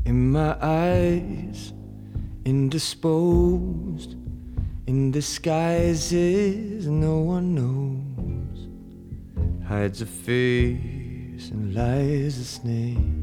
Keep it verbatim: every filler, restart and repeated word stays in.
in my eyes, indisposed, in disguises no one knows, hides a face and lies a snake.